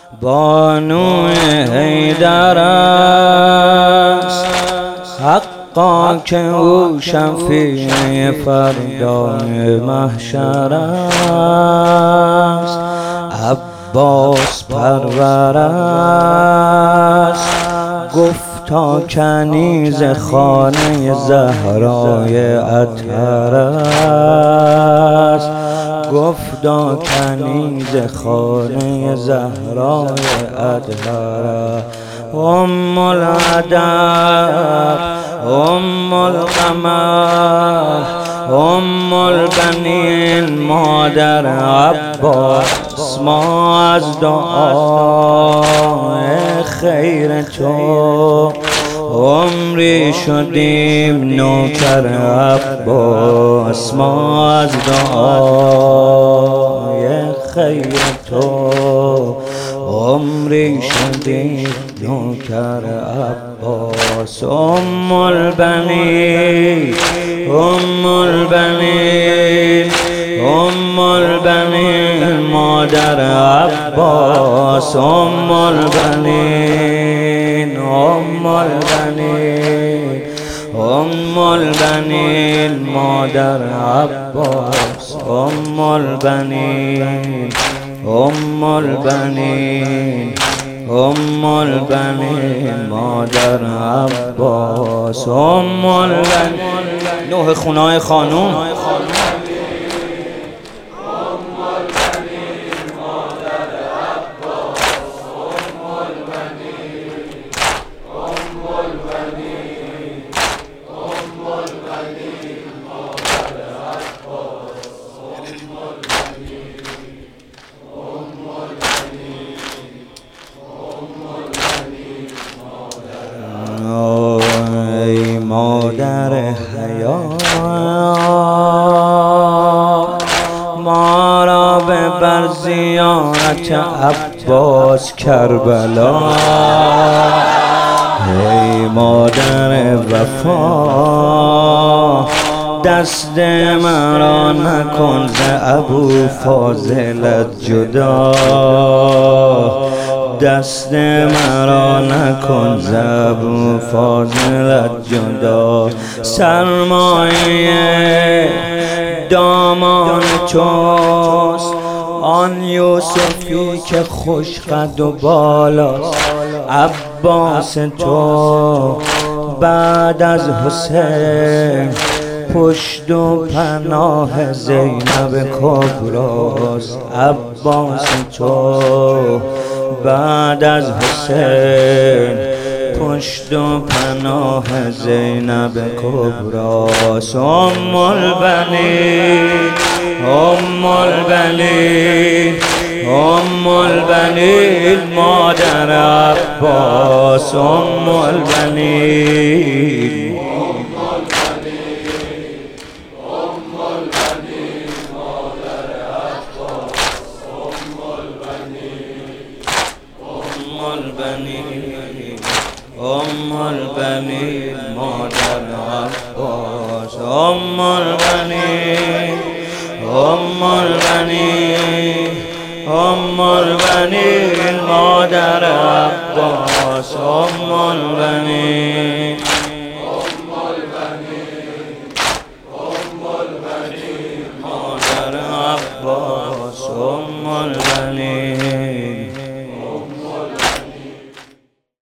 بانوی حیدر است، حقا که او شفیع فردای محشر است. عباس پرور است، گفتا کنیز خانه زهرای اطهر است. گفتا کنیز خانه زهرای اطهر. ام العدب، ام القمر، ام البنین، مادر عباس، ما از دعای خیر تو عمری شدیم نوکر عباس. ما از دعای خیر تو عمری شدیم نوکر عباس. ام البنین، ام البنین، ام البنین، مادر عباس. ام البنین، ام البنین، ام البنین، مادر عباس. ام البنین، ام البنین، ام البنین، مادر عباس. ام البنین، نوح خونای خانوم. مادر حیات، ما را ببر زیارت عباس کربلا. ای مادر وفا، دست مرا نکن ز ابو فاضلت جدا. دست مرا نکن ز ابو فاضلت جدا. سرمایه دامان توست آن یوسفی که خوش قد و بالاست. عباس تو بعد از حسین پشت و پناه زینب کبراست. عباس تو بعد از حسین پشت و پناه زینب کبراست. ام البنین، ام البنین، ام البنین، مادر عباس. ام البنین، ام البنین، مادر عباس. ام البنین، ام البنین، ام البنین، مادر عباس. ام البنین.